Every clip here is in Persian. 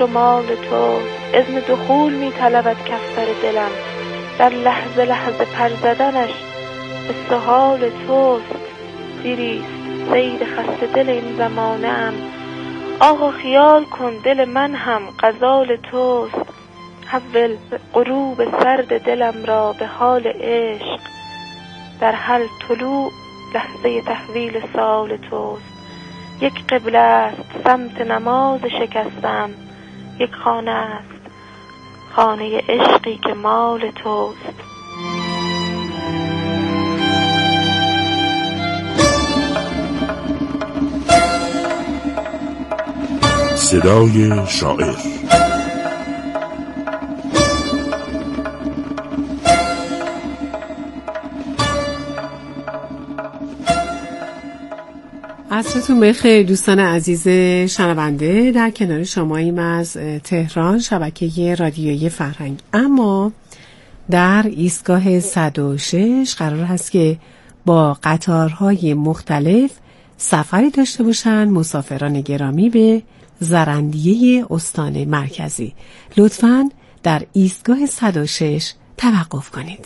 شمال توست. اذن دخول می طلبد کفتر دلم، در لحظه لحظه پر زدنش به سهال توست. دیریست صید خسته دل این زمانه ام، آقا خیال کن دل من هم غزال توست. حول غروب سرد دلم را به حال عشق، در هر طلوع لحظه تحویل سال توست. یک قبله است سمت نماز شکستم، یک خانه است خانه عشقی که مال توست. صدای شاعر عصرتون بخیر دوستان عزیز شنونده. در کنار شماییم از تهران، شبکه رادیویی فرهنگ. اما در ایستگاه 106 قرار هست که با قطارهای مختلف سفری داشته باشن مسافران گرامی به زرندیه استان مرکزی. لطفاً در ایستگاه 106 توقف کنید.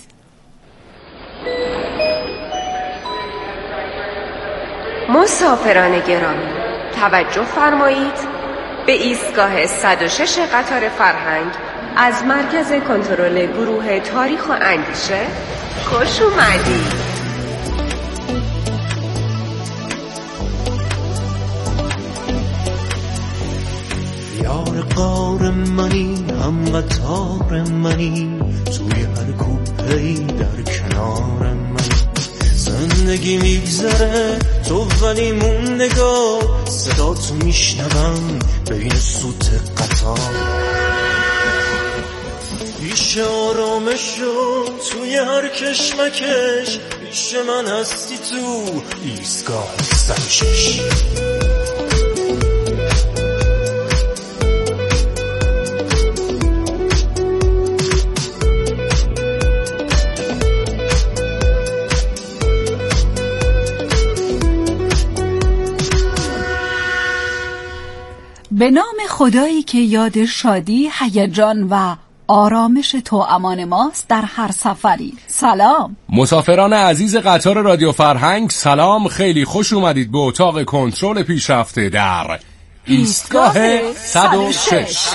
مسافران گرامی توجه فرمایید، به ایستگاه 106 قطار فرهنگ از مرکز کنترل گروه تاریخ و اندیشه خوش اومدید. یار قار منی، هم قطار منی، توی هر کوپه‌ای در کنار منی. زندگی میگذره تو ولی موندگار، صدا تو میشنوم بین سوت قطار. پیش آرامشو توی هر کشمکش، پیش من هستی تو ایستگاه 106. به نام خدایی که یاد شادی، هیجان و آرامش توامان ماست در هر سفری. سلام مسافران عزیز قطار رادیو فرهنگ، سلام، خیلی خوش اومدید به اتاق کنترل پیشرفته در ایستگاه 106.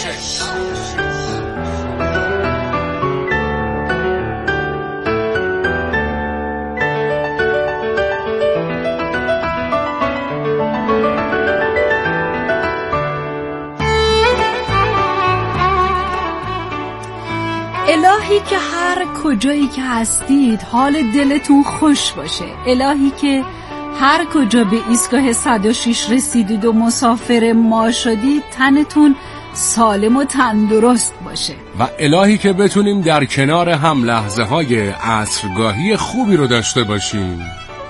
الهی که هر کجایی که هستید حال دلتون خوش باشه. الهی که هر کجا به ایستگاه 106 رسیدید و مسافر ما شدید تنتون سالم و تندرست باشه. و الهی که بتونیم در کنار هم لحظه های عصرگاهی خوبی رو داشته باشیم.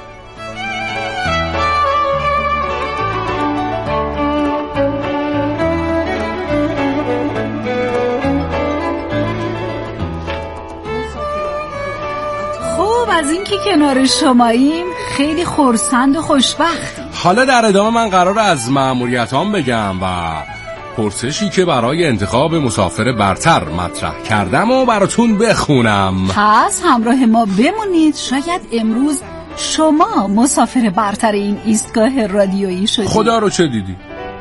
از این که کنار شماییم خیلی خرسند و خوشبختیم. حالا در ادامه من قرار از مأموریتام بگم و پرسشی که برای انتخاب مسافر برتر مطرح کردم و براتون بخونم. پس همراه ما بمونید، شاید امروز شما مسافر برتر این ایستگاه رادیویی شدید. خدا رو چه دیدی؟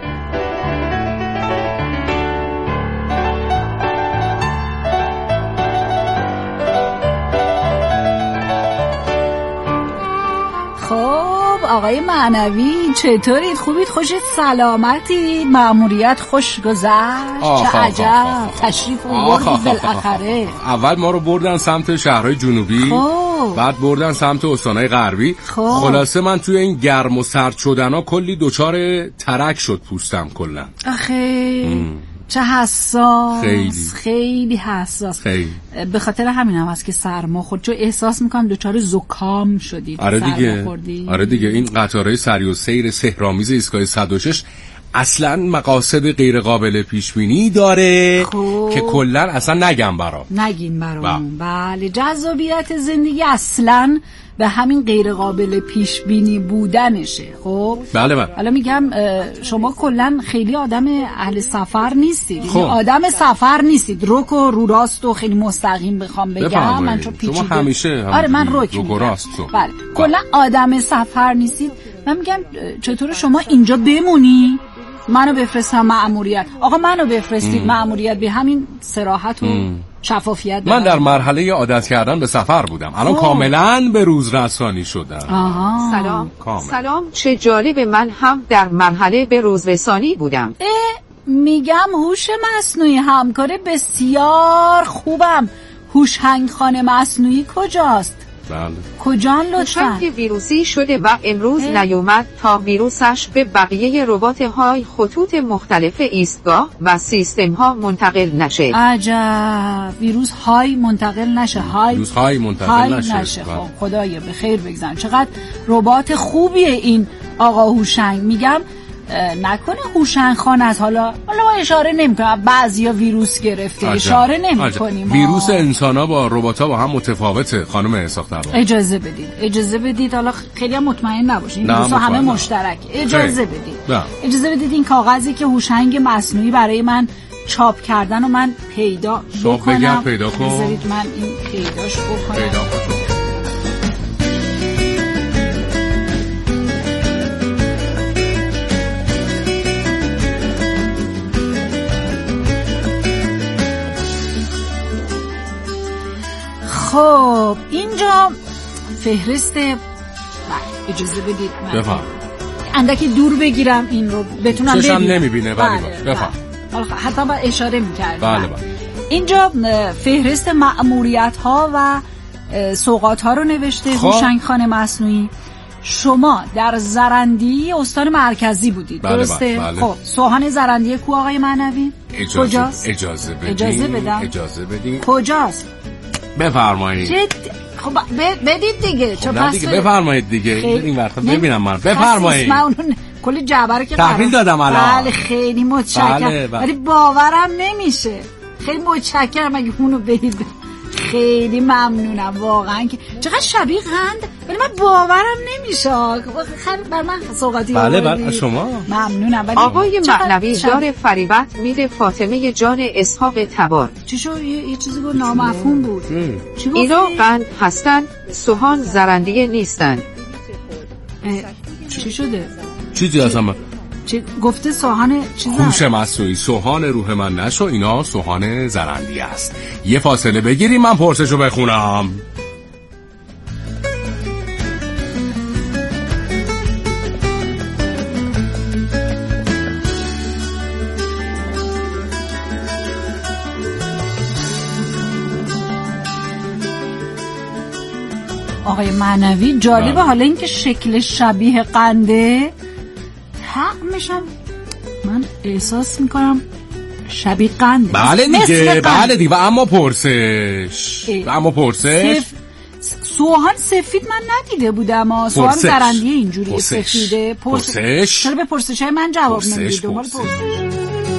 آقای معنوی چطورید؟ خوبید؟ خوش سلامتید؟ مأموریت خوش گذشت؟ چه عجب تشریف آوردید بالاخره. اول ما رو بردن سمت شهرهای جنوبی، بعد بردن سمت استانهای غربی. خلاصه من توی این گرم و سرد شدنا کلی دچار ترک شد پوستم کلا. آخه چه حساس. خیلی حساس. به خاطر همین هم هست که سرما خود چون احساس میکنم دوچار زکام شدید. آره دیگه این قطارهای سری و سیر سحرآمیز ایستگاه 106 اصلا مقاصد غیر قابل پیش بینی داره که کلا اصلا نگم نگین برامون. بله، جذابیت زندگی اصلا به همین غیر قابل پیش بینی بودنشه. خب بله. حالا میگم شما کلا خیلی آدم اهل سفر نیستید. آدم سفر نیستید، رک و رو راست و خیلی مستقیم بخوام بگم. من چون پیچیده شما همیشه من رک و راست. بله، کلا آدم سفر نیستید. من میگم چطور شما اینجا بمونی، منو بفرستم مأموریت. آقا منو بفرستید مأموریت، به همین صراحت و شفافیت. من در مرحله عادت کردن به سفر بودم، الان کاملا به روز رسانی شدم. سلام، چه جالب، من هم در مرحله به روز رسانی بودم. میگم هوش مصنوعی همکار بسیار خوبم. هوشنگ خانه مصنوعی کجاست؟ بله. کجان لطفاً؟ که ویروسی شده و امروز نیومد تا ویروسش به بقیه ربات‌های خطوط مختلف ایستگاه و سیستم ها منتقل نشه. عجب، ویروس های منتقل نشه. ویروس های منتقل نشه. خب خدایا به خیر بگذارن. چقدر ربات خوبیه این آقا هوشنگ. میگم نکنه هوشنگ خان از حالا ما اشاره نمی‌کنم، بعضیا ویروس گرفته اشاره نمی‌کنیم. ویروس انسانا با ربات‌ها با هم متفاوته خانم اسحاق. اجازه بدید حالا خیلی هم مطمئن نباشید، این ویروس‌ها همه مشترک. اجازه بدید این کاغذی که هوشنگ مصنوعی برای من چاپ کردن و من پیدا بکنم. پیدا کن. بذارید من این پیداش بکنم. خب اینجا فهرست. اجازه بدید من بفهم اندکی دور بگیرم این رو بتونم ببینم. چشم نمیبینه ولی بفهم. حتی با اشاره میکرد. بله. اینجا فهرست مأموریت ها و سوغات ها رو نوشته هوشنگ خان مصنوعی. شما در زرندی استان مرکزی بودید، درسته؟ بله. خب سوهان زرندی کو آقای معنوی؟ کجاست؟ اجازه بدین. کجاست؟ بفرمایید. خب بدید دیگه. خب نه دیگه بفرمایید دیگه. این وقتا ببینم من. بفرمایید. من اون کلی جعبه رو که تحویل دادم الان. بله خیلی متشکرم. ولی باورم نمیشه. خیلی متشکرم اگه اونو بدید. خیلی ممنونم واقعا که چقدر شبیه قند، ولی من باورم نمیشه. بر من سوغاتی. بله شما ممنونم. آقای معنوی دار فریبت میره فاطمه جان اسحاق تبار. چی شد؟ یه چیزی بود نامفهوم بود. اینا قند هستن، سوهان زرندیه نیستن. چی شده؟ چیزی هستم گفته سوهان چیزا. هوش مصنوعی سوهان روح من نشو، اینا سوهان زرندی است. یه فاصله بگیریم من پرسشو بخونم. آقای معنوی جالبه. حالا اینکه شکل شبیه قنده حق میشم، من احساس میکنم شبیه قنده. بله دیگه. اما پرسش سوهان سفید من ندیده بودم. سوهان زرندی اینجوری سفیده. پرسش چرا به پرسش های من جواب نمیدید؟ دنبال پرسش.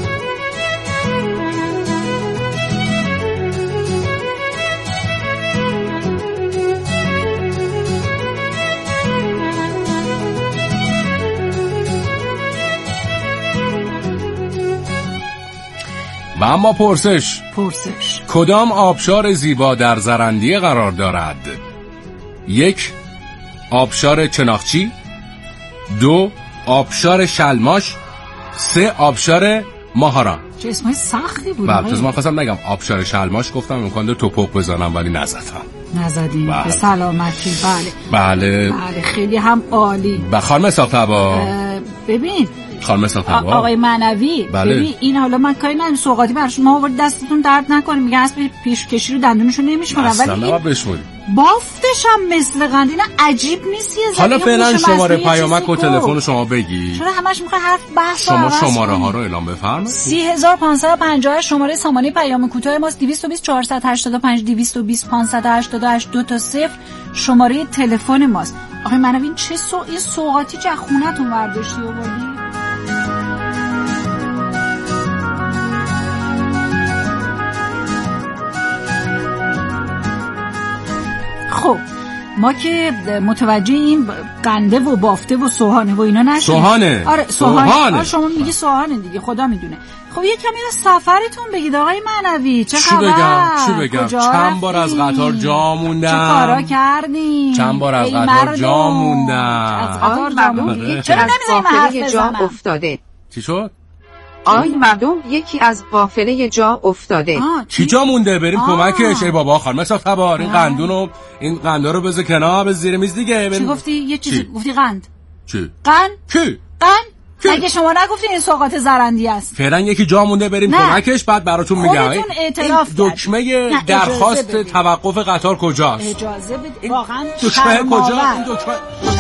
و اما پرسش کدام آبشار زیبا در زرندیه قرار دارد؟ 1. آبشار چناخچی، 2. آبشار شلماش، 3. آبشار ماهاران. چه اسمای سختی بود. بله من خواستم نگم آبشار شلماش، گفتم امکان داره توپق بزنم ولی نزدیم. به سلامتی. بله خیلی هم عالی. خانم اسحاق ببین خانم اسحاق آقای معنوی. ببین این حالا من کاری ندارم، سوغاتی برای شما آورد دستتون درد نکنه. میگه اسب پیشکشی رو دندونشو نمیشمارن، ولی بافتش هم مثل قند. اینا عجیب نیست. حالا فعلا شماره پیامک و تلفن شما بگی. چرا همش میخوای حرف بحث شما شماره ها رو اعلام بفرمایید. 3550 شماره سامانه پیام کوتاه ماست. 220 485 220 588 2 تا 0 شماره تلفن ماست. آقای معنوی این سوغاتی چه خونه‌تون برداشتی آوردی؟ ما که متوجه این قنده و بافته و سوهانه و اینا نشیم. سوهانه. آره سوهانه. آره شما میگی سوهانه دیگه، خدا میدونه. خب یه کمی از سفرتون بگید آقای معنوی. چه خبر؟ چی بگم؟ چند بار از قطار جا موندم. چه کارا کردین؟ چند بار از قطار جا موندم. آقای مردم چرا نمیذاریم جا افتاده؟ چی شد؟ آی مردم یکی از قافله جا افتاده. چی جا مونده؟ بریم کمکش. ای بابا خانم صف‌تبار این قندا رو بذار کنار، به زیر میز دیگه. چی گفتی؟ یه چیزی گفتی قند. چی؟ قند؟ کی؟ قند؟ مگه شما نگفتین این سوغات زرندی است؟ فعلا یکی جا مونده، بریم کمکش، بعد براتون میگم. خودتون اعتراف دکمه درخواست توقف قطار کجاست؟ اجازه بدید. واقعا دکمه کجا؟ این دکمه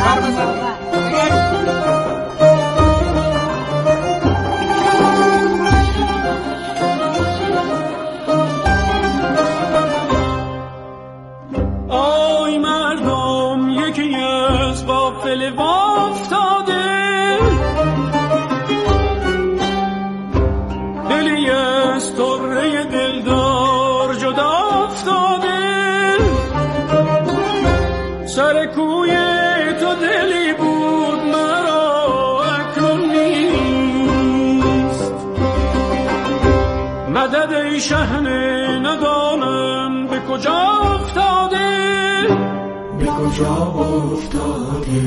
شهنه ندانم به کجا افتاده، به کجا افتاده.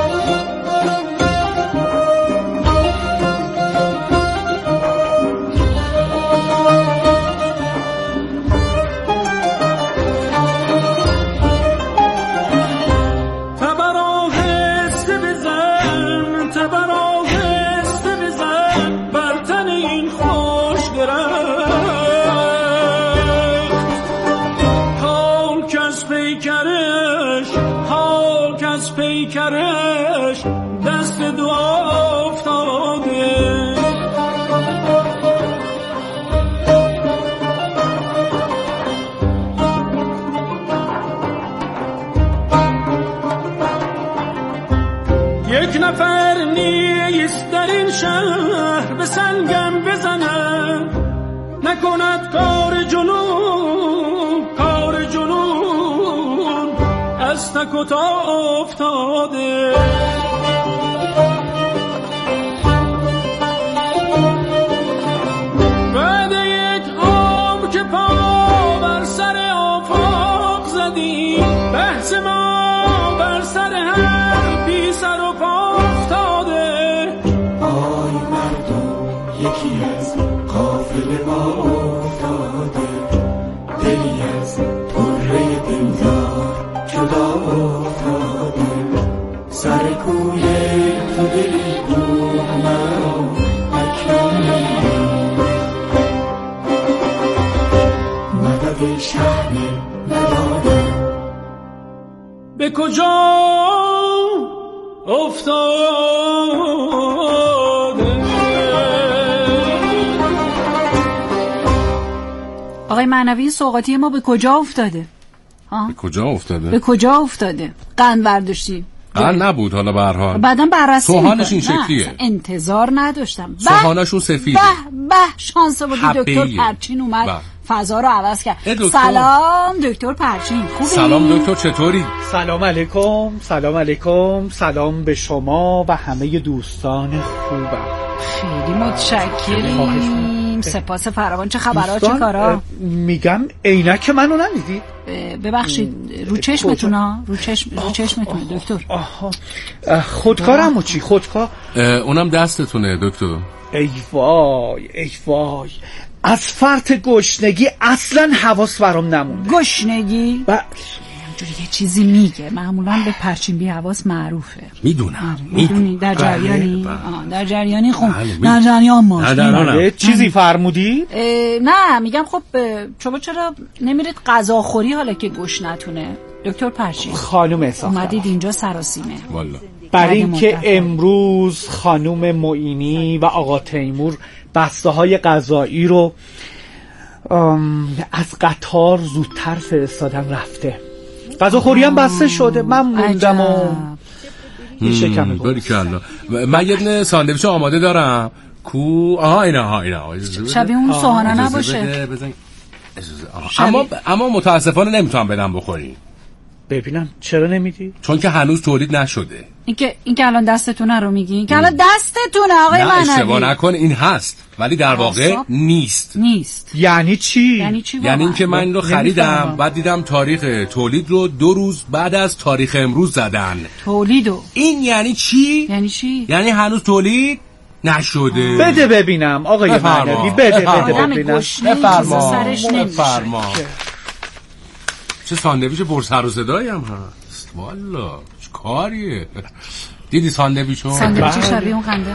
پیکرش دست دو افتاده. یک نفر نیست در این شهر به سنگم بزند، نکند کار جنون، کار جنون از تک و تا افتاده. بعد یک عمر که پا بر سر آفاق زدیم، بحث ما بر سر هر بی سر و پا افتاده. آی مردم یکی از قافله ما افتاده، دلی از طره دلدار جدا افتاده. سر کوی تو دلی بود مرا اکنون مدد شهنه نداده، به کجا افتاده. آقای معنوی سوغاتی ما به کجا افتاده؟ به کجا افتاده؟ به کجا افتاده؟ قند برداشتی؟ قند نبود، حالا به هر حال بعداً بررسی سوهانش این شکلیه. انتظار نداشتم. سوهانشون سفیده. به شانس بود دکتر پرچین اومد فضا رو عوض کرد. سلام دکتر پرچین، خوبی؟ سلام دکتر، چطوری؟ سلام علیکم. سلام علیکم. سلام به شما و همه دوستان خوبم. خیلی متشکریم. سپاس فراوان. چه خبرها، چه کارا؟ میگم عینک منو ندیدی؟ ببخشید رو چشمتون ها، رو چشمتون دکتر. خودکارم و چی؟ خودکار اونم دستتونه دکتر. ای وای ای وای، از فرط گشنگی اصلا حواس برام نمونده. گشنگی؟ یه چیزی میگه، معمولا به پرچین بی حواس معروفه. میدونی در جریانی؟ در جریانی خب در جریان ما چیزی فرمودی؟ نه میگم خب شما چرا نمیرید غذاخوری حالا که گشنتونه دکتر پرچین؟ خانم احسان اومدید اینجا سراسیمه والا برای اینکه امروز خانم معینی و آقا تیمور بسته های غذایی رو از قطار زودتر فرستادن رفته. غذاخوری هم بسته شده، من موندم و این شکمه بود. من یه دونه ساندویچ آماده دارم. اینا شبیه اون سوهانه نباشه. اما متاسفانه نمیتونم بدم بخوری. ببینم چرا نمیدی؟ چون که هنوز تولید نشده. این که الان دستتونه رو میگی؟ این که الان دستتونه آقای معنوی. نه اشتباه نکن، این هست ولی در واقع نیست. یعنی چی؟ یعنی این که من این رو خریدم بعد دیدم تاریخ تولید رو 2 روز بعد از تاریخ امروز زدن. تولیدو این یعنی چی؟ یعنی هنوز تولید نشده. بده ببینم آقای معنوی، بده ببینم. بفرما. چه ساندویچ پرسر و صدایی هم هست والا، چه کاریه. دیدی ساندویچو؟ ساندویچ شبیه اون خنده.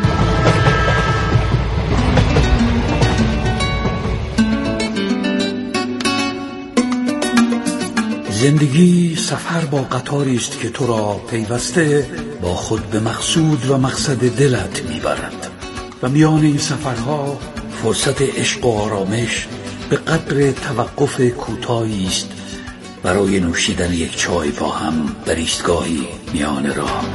زندگی سفر با قطاری است که تو را پیوسته با خود به مقصود و مقصد دلت میبرد و میان این سفرها فرصت عشق و آرامش به قدر توقف کوتاهی است برای نوشیدن یک چای با هم در ایستگاهی میان راه.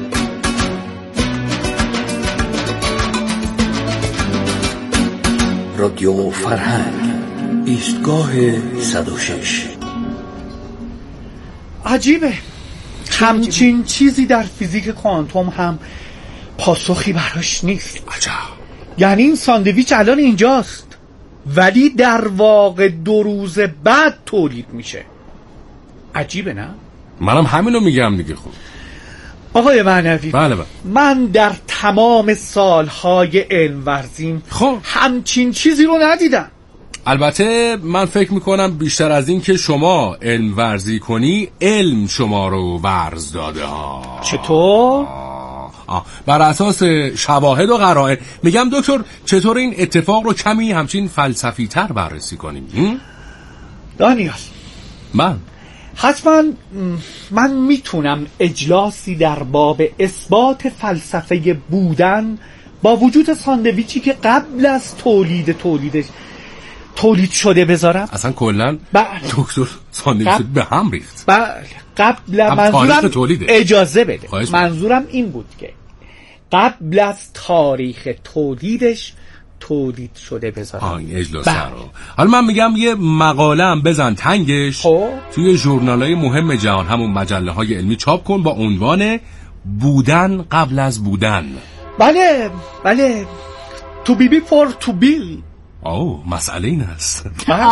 رادیو فرهنگ، ایستگاه 106. عجیبه، همچین چیزی در فیزیک کوانتوم هم پاسخی براش نیست. عجب. یعنی این ساندویچ الان اینجاست ولی در واقع 2 روز بعد تولید میشه. عجیبه نه؟ منم همینو میگم دیگه. خوب آقای معنوی، بله. من در تمام سالهای علم ورزیم همچین چیزی رو ندیدم. البته من فکر میکنم بیشتر از این که شما علم ورزی کنی، علم شما رو ورز داده ها. چطور؟ بر اساس شواهد و قرائن. میگم دکتر چطور این اتفاق رو کمی همچین فلسفی تر بررسی کنیم؟ دانیال، حتما من میتونم اجلاسی در باب اثبات فلسفه بودن با وجود ساندویچی که قبل از تولید شده بذارم. اصلا کلن دکتر ساندویچ به هم ریخت. بله، قبل منظورم اجازه بده. منظورم این بود که قبل از تاریخ تولیدش تولید شده بذارم. این اجلاس رو حالا من میگم یه مقاله هم بزن تنگش توی ژورنال‌های مهم جهان، همون مجله‌های علمی چاپ کن با عنوان بودن قبل از بودن. بله to be before to be. مسئله این است.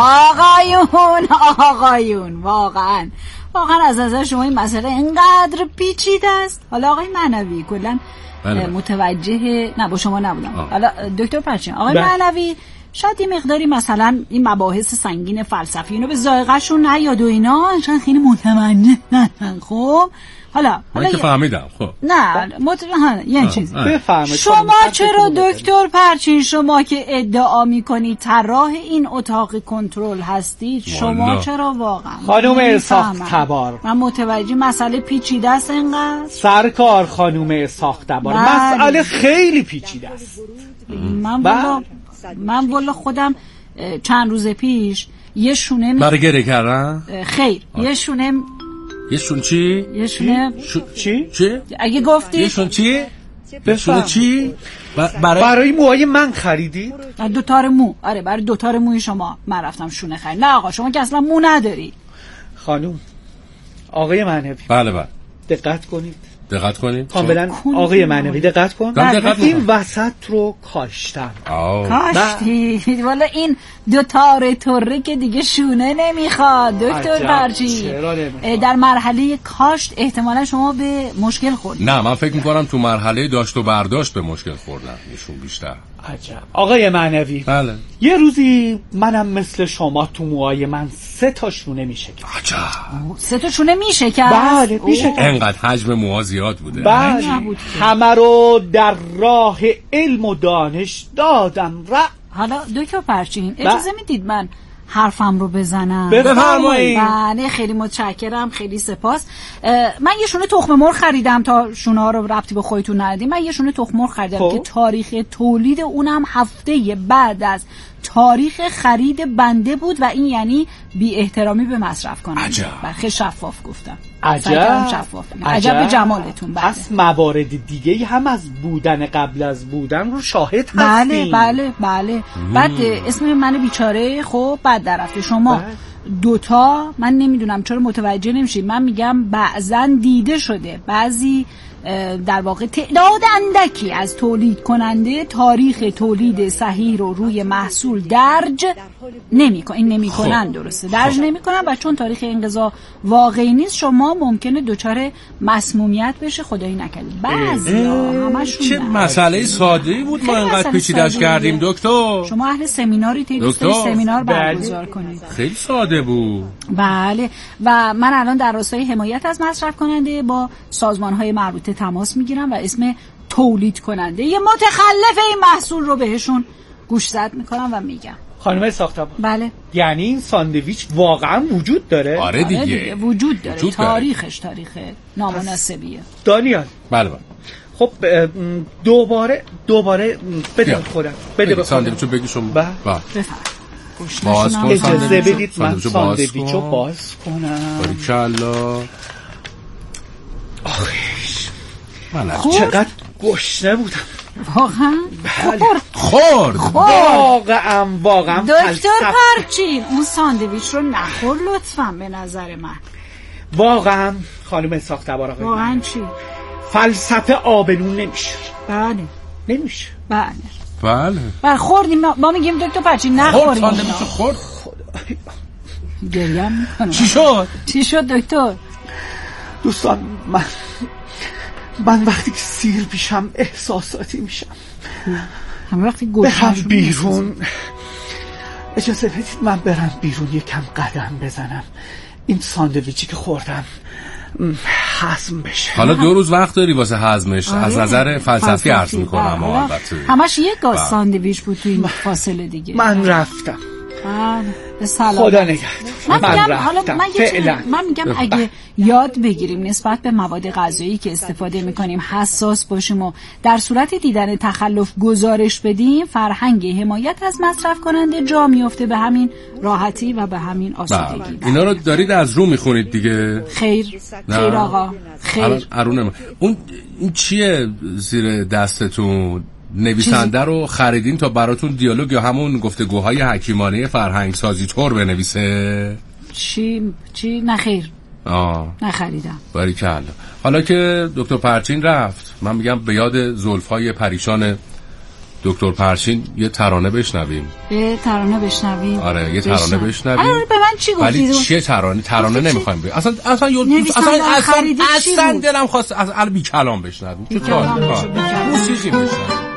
آقایون واقعا از نظر شما این مسئله اینقدر پیچیده است؟ حالا آقای معنوی کلا متوجه با شما نبودم. حالا دکتر پرچین، آقای معنوی شاید یه مقداری مثلا این مباحث سنگین فلسفی اینو به ذائقه‌شون نیاد و اینا، چون خیلی متمنه. خب حالا من که فهمیدم. خب نه یه چیزی بفهمید. شما چرا دکتر پرچین، شما که ادعا میکنید طراح این اتاق کنترل هستید، شما چرا واقعا خانم ساختبار؟ من متوجه مسئله پیچیده است اینقدر. سرکار خانم ساختبار، مسئله خیلی پیچیده است. من والا خودم چند روز پیش یه شونه برای گره کردن؟ خیر یه شونه چی؟ چی؟ اگه گفتی یه شون چی؟ چی؟ برای موهای من خریدی؟ 2 تار مو. آره برای 2 تار موی شما من رفتم شونه خرید. نه آقا شما که اصلا مو نداری. خانوم، آقای معنوی، بله دقت کنید کاملا. آقای معنوی دقت کن. این وسط رو کاشتم. کاشتی؟ والا این 2 تار تره که دیگه شونه نمیخواد دکتر پرچین. در مرحله کاشت احتمالا شما به مشکل خوردید. نه من فکر میکنم تو مرحله داشت و برداشت به مشکل خوردن ایشون بیشتر. عجب. آقای معنوی، بله. یه روزی منم مثل شما تو موهای من 3 تا شونه میشکست. عجب. 3 تا شونه میشکست؟ بله میشکست. انقدر حجم موها زیاد بوده. بله. همه رو در راه علم و دانش دادم. حالا دکتر پرچین اجازه میدید من حرفم رو بزنم؟ بفرمایید. بله خیلی متشکرم، خیلی سپاس. من یه شونه تخم مرغ خریدم، تا شونه ها رو ربطی به خودتون ندید. من یه شونه تخم مرغ خریدم که تاریخ تولید اونم هفته بعد از تاریخ خرید بنده بود و این یعنی بی احترامی به مصرف کننده. عجب. خیلی شفاف گفتم. عجب به جمالتون. پس موارد دیگه هم از بودن قبل از بودن رو شاهد هستیم. بله. بعد اسم من بیچاره خب بعد در رفته شما دوتا من نمیدونم چرا متوجه نمیشید. من میگم بعضا دیده شده، بعضی در واقع تعداد اندکی از تولید کننده تاریخ تولید صحیح رو روی محصول درج نمیکنن. درسته، درج نمیکنن و چون تاریخ انقضا واقعی نیست شما ممکنه دچار مسمومیت بشه. خدایی نکنه. بعضیا همشون چه مسئله ساده‌ای بود ما اینقدر پیچیده‌اش کردیم دکتر. شما اهل سمیناری دوست سمینار برگزار کنید. خیلی ساده بود. بله. و من الان در راستای حمایت از مصرف کننده با سازمان‌های مربوطه تماس میگیرم و اسم تولید کننده یه متخلف این محصول رو بهشون گوشزد میکنم و میگم. خانم ساختمون، بله، یعنی این ساندویچ واقعا وجود داره؟ آره دیگه وجود داره. تاریخش تاریخ نامناسبیه. دانیال. بله. خب دوباره بده خودم. بده ساندویچو بگی شما. بفرمایید. اجازه بدید من ساندویچو باز کنم. باریکالله. آخیش من چقدر گشنه بودم واقعا. خورد واقعا. دکتر پرچین اون ساندویچ رو نخور لطفا. به نظر من واقعا خانم ساختبار آقای واقعا چی؟ فلسفه آبنون نمیشه. بله نمیشه. بله خوردیم. ما میگیم دکتر پرچین نخوریم. خورد. گریه میکنم. چی شد دکتر؟ دوستان من وقتی که سیر پیشم احساساتی میشم. همه وقتی برم بیرون. اجازه بدید من برم بیرون یکم قدم بزنم این ساندویچی که خوردم هضم بشه. حالا 2 روز وقت داری واسه هضمش. از نظر فلسفی عرض میکنم. البته همش یک گاز ساندویچ بود تو این فاصله دیگه. من رفتم. خدا نگهدار. من میگم اگه یاد بگیریم نسبت به مواد غذایی که استفاده میکنیم حساس باشیم و در صورت دیدن تخلف گزارش بدیم، فرهنگ حمایت از مصرف کننده جا میفته به همین راحتی و به همین آسودگی. اینا رو دارید از رو میخونید دیگه؟ خیر آقا خیر. اون این چیه زیر دستتون؟ نویسنده رو خریدین تا براتون دیالوگ یا همون گفتگوهای حکیمانه فرهنگ سازی طور بنویسه؟ چی نخیر. نخریدم. باریکالله. حالا که دکتر پرچین رفت من میگم به یاد زلفای پریشان دکتر پرچین یه ترانه بشنویم. آره یه ترانه بشنویم. آره به من چی گفتی؟ ولی چیه ترانه نمیخوایم بگیم. اصلا دلم خواست از بی کلام بشنویم. موسیقی بشنویم.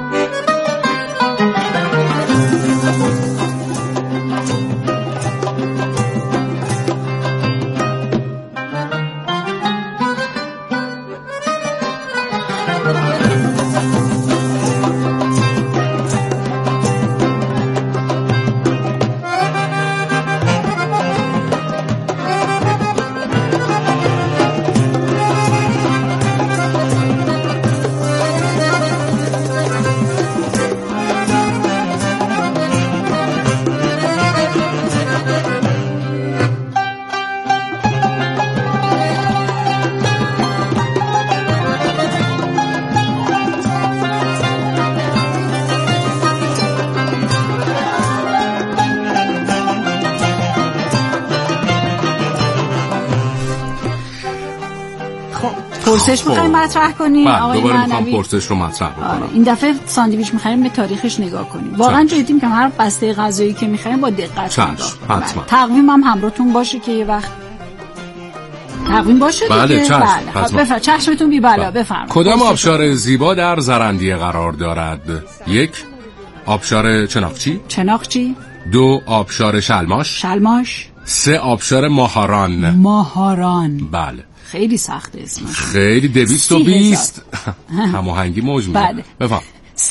پرسش می‌خوایم مطرح کنیم آقای دوباره می‌خوام پرسش رو مطرح بکنم. این دفعه ساندویچ می‌خوایم به تاریخش نگاه کنیم. واقعا جدی که هر بسته غذایی که می‌خوایم با دقت نگاه. تقویم هم همراهتون باشه که یه وقت تقویم باشه دیگه. بله چشمتون بی بلا. بفرمایید. کدام آبشار زیبا در زرندیه قرار دارد؟ 1 آبشار چناقچی 2 آبشار شلماش 3 آبشار ماهاران. بله خیلی سخته اسمش. خیلی 220 هماهنگی موج میده. بله. بفهم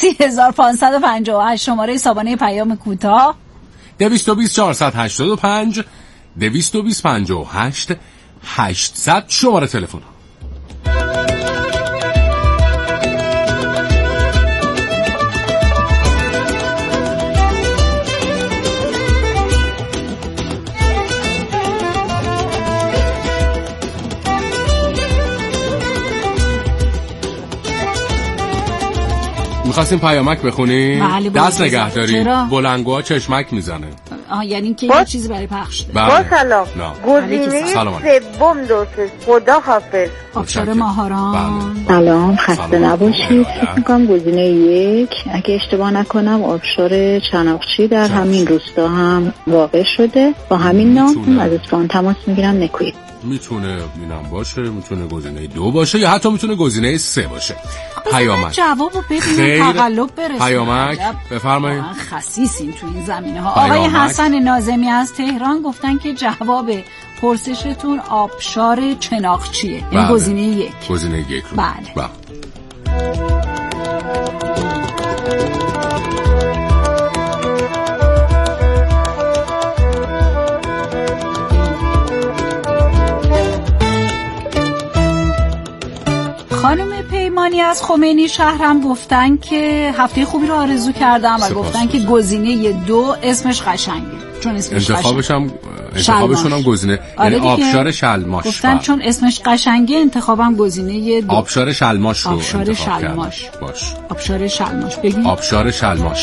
3558 شماره سابانه پیام کوتاه 220 485 220 58 800 شماره تلفن. میخواستیم پیامک بخونیم؟ بله دست نگه داری؟ چرا؟ بلنگوها چشمک میزنه. یعنی که یه چیزی برای پخش ده. با سلام. گزینه سوم درسته. خدا حافظ. آبشار ماهاران. سلام، خسته نباشید. فکر میکنم گزینه 1 اگه اشتباه نکنم آبشار چناقچی در همین روستا هم واقع شده. با همین نام از اصفهان تماس میگیرم. نکوید. میتونه اینم باشه، میتونه گزینه 2 باشه یا حتی میتونه گزینه 3 باشه. پیامک جوابو ببینیم تقلب برسیم. پیامک بفرمایید. خسیسین تو این زمینه ها. آقای حسن ناظمی از تهران گفتن که جواب پرسشتون آبشار چناقچیه. این گزینه 1. گزینه 1. بله. خانم پیمانی از خمینی شهرم گفتن که هفته خوبی رو آرزو کردم و گفتن که گزینه 2 اسمش قشنگه، چون اسمش انتخابشون هم گزینه یعنی آبشار شلماش گفتن چون اسمش قشنگه انتخابم گزینه 2. آبشار شلماش رو آبشار شلماش باش. آبشار شلماش بگید. آبشار شلماش.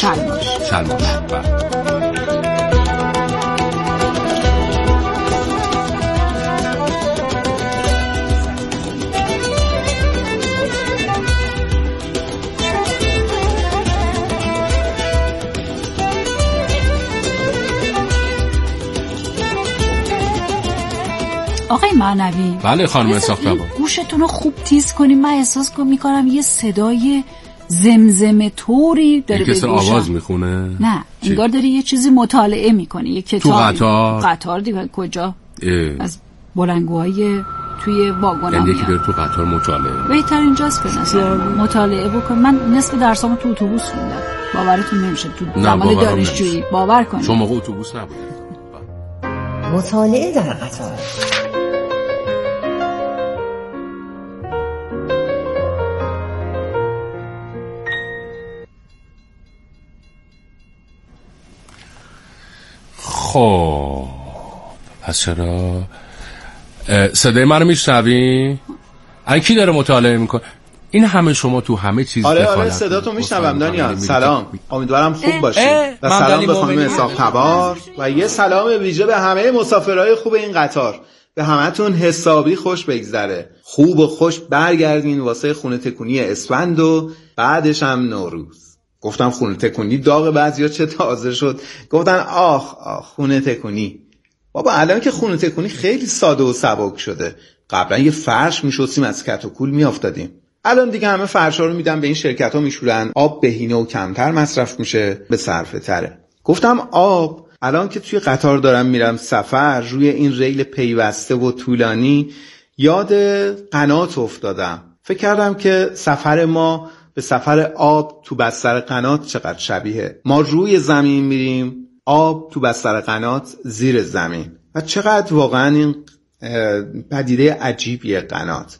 آقای معنوی. بله خانم اسحاق. گوشتون رو خوب تیز کنیم. من احساس میکنم یه صدای زمزمه طوری داره به گوشم. آواز میخونه؟ نه انگار داری یه چیزی مطالعه میکنه، یه کتاب. تو قطار دیگه کجا؟ از بلنگوهای توی واگن. یعنی یکی داره تو قطار مطالعه. بهتر اینجاست که مثلا مطالعه بکن. من نصف درسامو تو اتوبوس خوندم. باورتون نمیشه تو زمان دانشجویی. باور کنید. شما موقع اتوبوس نبود. مطالعه در قطار. خب پس چرا صدای من رو میشنوی؟ الان کی داره مطالعه میکنه؟ این همه شما تو همه چیز آره صداتو میشنوم دانیال. سلام، امیدوارم خوب باشی. و سلام به خانم اسحاق تبار و یه سلام ویژه به همه مسافرهای خوب این قطار. به همتون حسابی خوش بگذره. خوب و خوش برگردین واسه خونه تکونی اسفند و بعدش هم نوروز. گفتم خونه تکونی داغ بعضیا چه تازه شد. گفتن آخ خونه تکونی. بابا الان که خونه تکونی خیلی ساده و سبک شده. قبلا یه فرش میشستیم از کت و کول میافتادیم. الان دیگه همه فرشا رو میدن به این شرکت‌ها میشورن. آب بهینه و کمتر مصرف میشه، به صرفه تره. گفتم آب الان که توی قطار دارم میرم سفر روی این ریل پیوسته و طولانی یاد قنات افتادم. فکر کردم که سفر ما به سفر آب تو بستر قنات چقدر شبیه. ما روی زمین میریم، آب تو بستر قنات زیر زمین. و چقدر واقعا این پدیده عجیبیه قنات.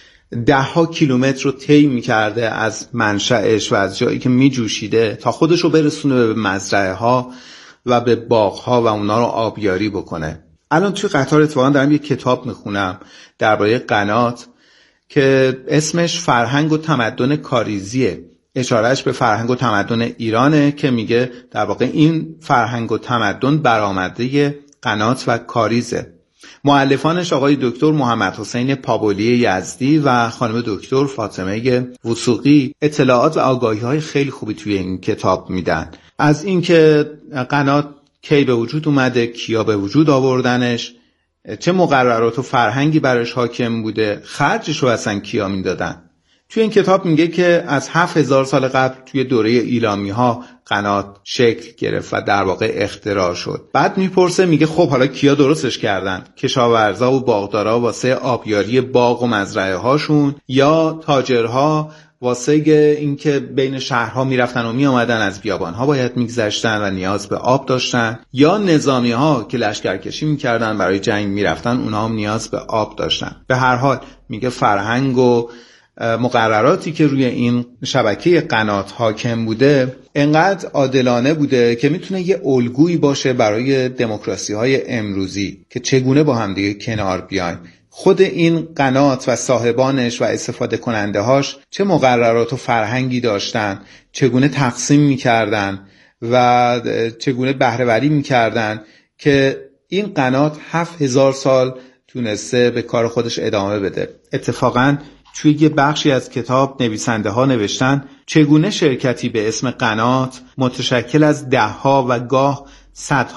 10 کیلومتر رو طی می‌کرده از منشأش و از جایی که می‌جوشیده تا خودش رو برسونه به مزرعه ها و به باغ ها و اونا رو آبیاری بکنه. الان توی قطار اتفاقا دارم یه کتاب میخونم درباره قنات که اسمش فرهنگ و تمدن کاریزیه. اشارهش به فرهنگ و تمدن ایرانه که میگه در واقع این فرهنگ و تمدن برآمده قنات و کاریزه. مؤلفانش آقای دکتر محمد حسین پابولی یزدی و خانم دکتر فاطمه وثوقی اطلاعات و آگاهی‌های خیلی خوبی توی این کتاب میدن. از اینکه قنات کی به وجود اومده، کیا به وجود آوردنش، چه مقررات و فرهنگی برش حاکم بوده، خرجش رو اصلا کیا میدادن. توی این کتاب میگه که از 7000 سال قبل توی دوره ایلامی ها قنات شکل گرفت و در واقع اختراع شد. بعد میپرسه میگه خب حالا کیا درستش کردن؟ کشاورزا و باغدارا واسه آبیاری باغ و مزرعه هاشون، یا تاجرها واسه اینکه بین شهرها میرفتن و میآمدن از بیابانها باید میگذشتن و نیاز به آب داشتن، یا نظامی ها که لشکرکشی میکردن برای جنگ میرفتن اونها هم نیاز به آب داشتن. به هر حال میگه فرهنگ و مقرراتی که روی این شبکه قنات حاکم بوده انقدر عادلانه بوده که میتونه یه الگویی باشه برای دموکراسی های امروزی که چگونه با هم دیگه کنار بیایم خود این قنات و صاحبانش و استفاده کننده هاش چه مقررات و فرهنگی داشتن، چگونه تقسیم میکردن و چگونه بهره‌وری میکردن که این قنات 7000 سال تونسته به کار خودش ادامه بده. اتفاقاً توی یه بخشی از کتاب نویسنده ها نوشتن چگونه شرکتی به اسم قنات متشکل از 10 ها و گاه 100